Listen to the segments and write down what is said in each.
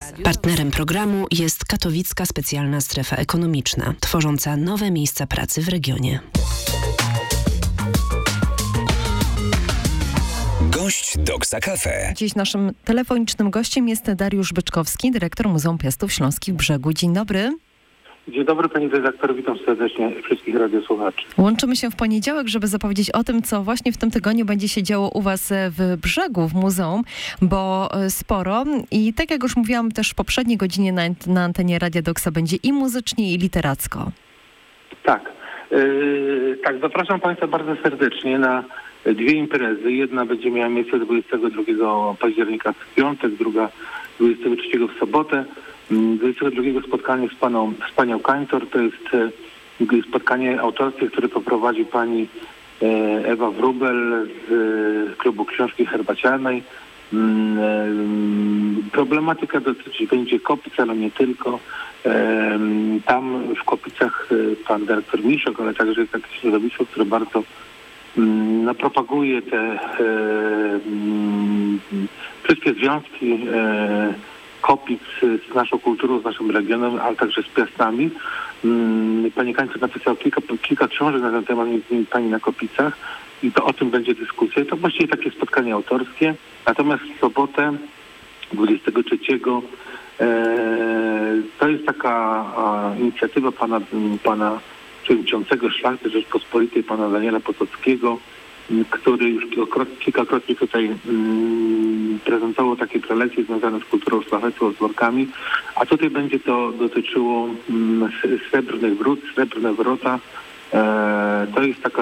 Partnerem programu jest Katowicka Specjalna Strefa Ekonomiczna, tworząca nowe miejsca pracy w regionie. Gość Doksa Cafe. Dziś naszym telefonicznym gościem jest Dariusz Byczkowski, dyrektor Muzeum Piastów Śląskich w Brzegu. Dzień dobry. Dzień dobry pani redaktor, witam serdecznie wszystkich radiosłuchaczy. Łączymy się w poniedziałek, żeby zapowiedzieć o tym, co właśnie w tym tygodniu będzie się działo u was w Brzegu, w muzeum, bo sporo. I tak jak już mówiłam też w poprzedniej godzinie na antenie Radia Doksa, będzie i muzycznie, i literacko. Tak, zapraszam państwa bardzo serdecznie na dwie imprezy. Jedna będzie miała miejsce 22 października w piątek, druga 23 w sobotę. 22 spotkanie z panią Kańtor, to jest spotkanie autorskie, które poprowadzi pani Ewa Wróbel z klubu Książki Herbacianej. Problematyka dotyczyć będzie Kopic, ale nie tylko. Tam w Kopicach pan dyrektor Miszok, ale także jest takie środowisko, które bardzo propaguje te wszystkie związki Kopic z naszą kulturą, z naszym regionem, ale także z Piastami. Pani Kańca napisała kilka książek na ten temat, między innymi Pani na Kopicach, i to o tym będzie dyskusja. To właściwie takie spotkanie autorskie. Natomiast w sobotę 23 to jest taka inicjatywa pana przewodniczącego Szlachty Rzeczpospolitej, pana Daniela Potockiego, który już kilkakrotnie tutaj prezentował takie prelekcje związane z kulturą szlachecką, z workami, a tutaj będzie to dotyczyło srebrnych wrót, srebrne wrota. To jest taka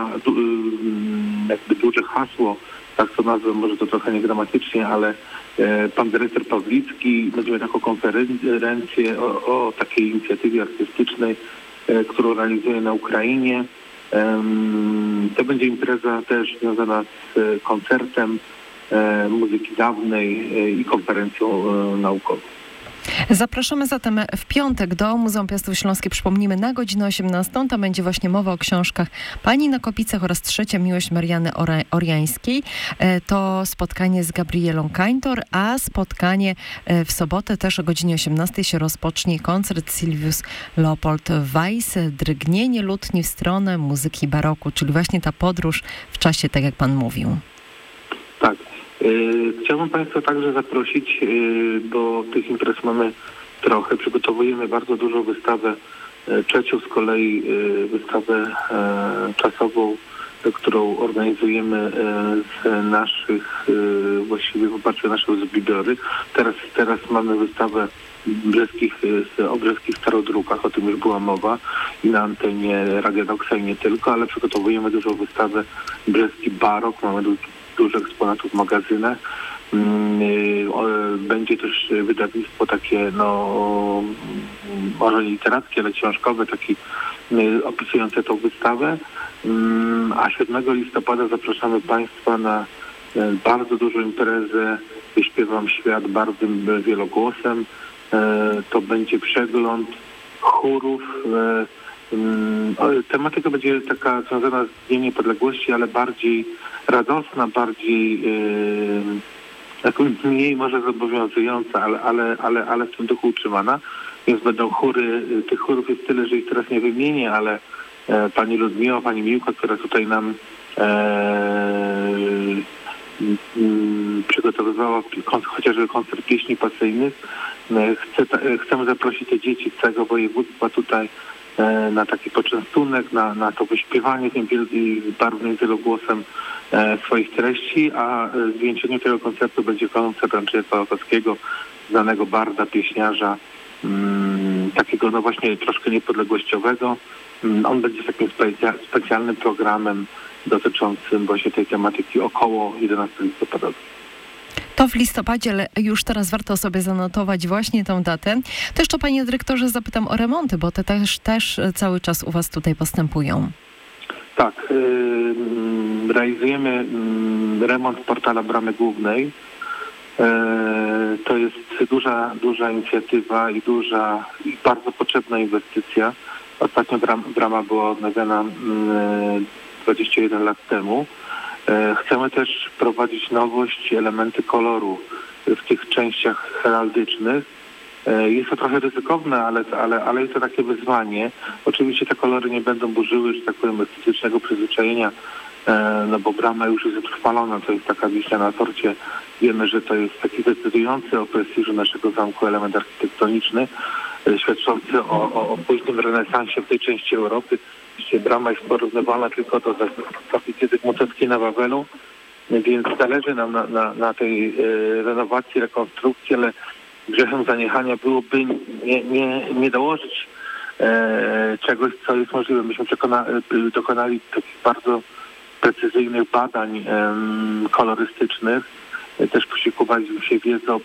duże hasło, tak to nazwę, może to trochę niegramatycznie, ale pan dyrektor Pawlicki będzie miał taką konferencję o takiej inicjatywie artystycznej, którą realizuje na Ukrainie. To będzie impreza też związana z koncertem muzyki dawnej i konferencją naukową. Zapraszamy zatem w piątek do Muzeum Piastów Śląskich. Przypomnijmy, na godzinę 18. Tam będzie właśnie mowa o książkach Pani na Kopicach oraz Trzecia Miłość Marianny Oriańskiej. To spotkanie z Gabrielą Kańtor, a spotkanie w sobotę też o godzinie 18 się rozpocznie koncert Silvius Leopold Weiss, Drgnienie lutni w stronę muzyki baroku, czyli właśnie ta podróż w czasie, tak jak pan mówił. Tak. Chciałbym państwa także zaprosić, bo tych imprez mamy trochę. Przygotowujemy bardzo dużą wystawę, trzecią z kolei wystawę czasową, którą organizujemy z naszych, właściwie w oparciu o nasze zbiory. Teraz mamy wystawę o brzeskich starodrukach, o tym już była mowa i na antenie Radia Doksa i nie tylko, ale przygotowujemy dużą wystawę Brzeski Barok, mamy dużo eksponatów w magazynach. Będzie też wydawnictwo takie, może nie literackie, ale książkowe, taki opisujące tą wystawę. A 7 listopada zapraszamy państwa na bardzo dużą imprezę Wyśpiewam świat bardym wielogłosem. To będzie przegląd chórów. Tematyka będzie taka związana z Dniem Niepodległości, ale bardziej radosna, bardziej mniej może zobowiązująca, ale w tym duchu utrzymana. Więc będą chóry, tych chórów jest tyle, że ich teraz nie wymienię, ale pani Ludmiła, pani Miłka, która tutaj nam przygotowywała chociażby koncert pieśni pasyjnych. Chcemy zaprosić te dzieci z całego województwa tutaj na taki poczęstunek, na to wyśpiewanie tym barwnym wielogłosem swoich treści, a zwieńczeniem tego koncertu będzie koncert Andrzeja Pałakowskiego, znanego barda, pieśniarza, takiego właśnie troszkę niepodległościowego. On będzie takim specjalnym programem dotyczącym właśnie tej tematyki około 11 listopada. To w listopadzie, ale już teraz warto sobie zanotować właśnie tą datę. To jeszcze, panie dyrektorze, zapytam o remonty, bo te też cały czas u was tutaj postępują. Tak, realizujemy remont portala Bramy Głównej. To jest duża inicjatywa i bardzo potrzebna inwestycja. Ostatnio brama była odnawiana 21 lat temu. Chcemy też wprowadzić nowość, elementy koloru w tych częściach heraldycznych. Jest to trochę ryzykowne, ale jest to takie wyzwanie. Oczywiście te kolory nie będą burzyły, że tak powiem, estetycznego przyzwyczajenia, no bo brama już jest utrwalona, to jest taka wiśnia na torcie. Wiemy, że to jest taki decydujący o prestiżu naszego zamku element architektoniczny, świadczący o późnym renesansie w tej części Europy. Brama jest porównywalna tylko do kaplicy Zygmuntowskiej na Wawelu, więc zależy nam na tej renowacji, rekonstrukcji, ale grzechem zaniechania byłoby nie dołożyć czegoś, co jest możliwe. Myśmy dokonali takich bardzo precyzyjnych badań kolorystycznych. Też posiłkowaliśmy się wiedzą,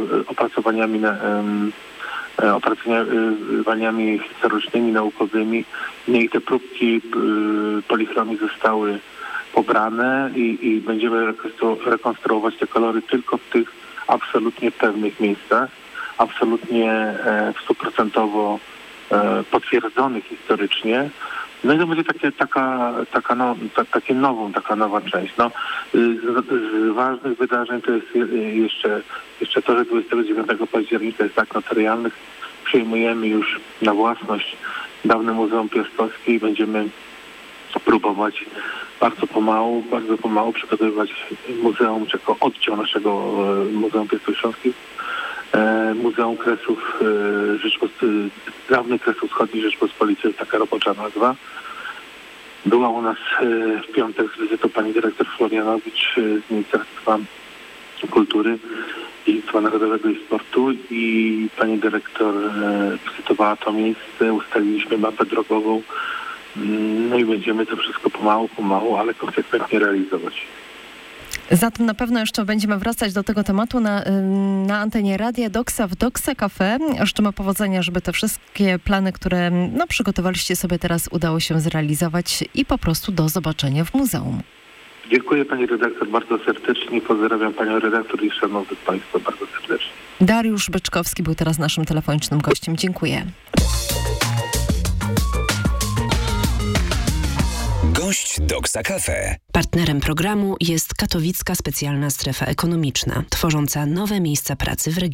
opracowaniami historycznymi, naukowymi. No i te próbki polichromii zostały pobrane i będziemy rekonstruować te kolory tylko w tych absolutnie pewnych miejscach, absolutnie 100% potwierdzonych historycznie. No i to będzie taka nowa część. No, z ważnych wydarzeń to jest jeszcze to, że 29 października jest akt notarialnych. Przyjmujemy już na własność dawne Muzeum Piastowskie i będziemy próbować bardzo pomału przygotowywać muzeum, jako oddział naszego Muzeum Piastów Śląskich, Muzeum Kresów dawnych Kresów Wschodnich Rzeczpospolitej, jest taka robocza nazwa. Była u nas w piątek z wizytą pani dyrektor Florianowicz z Ministerstwa Kultury, Dziedzictwa Narodowego i Sportu i pani dyrektor wizytowała to miejsce, ustaliliśmy mapę drogową, no i będziemy to wszystko pomału, ale konsekwentnie realizować. Zatem na pewno jeszcze będziemy wracać do tego tematu na antenie Radia Doksa w Doksa Cafe. Życzymy powodzenia, żeby te wszystkie plany, które przygotowaliście sobie teraz, udało się zrealizować i po prostu do zobaczenia w muzeum. Dziękuję pani redaktor bardzo serdecznie. Pozdrawiam panią redaktor i szanownych państwa bardzo serdecznie. Dariusz Byczkowski był teraz naszym telefonicznym gościem. Dziękuję. Gość Doksa Cafe. Partnerem programu jest Katowicka Specjalna Strefa Ekonomiczna, tworząca nowe miejsca pracy w regionie.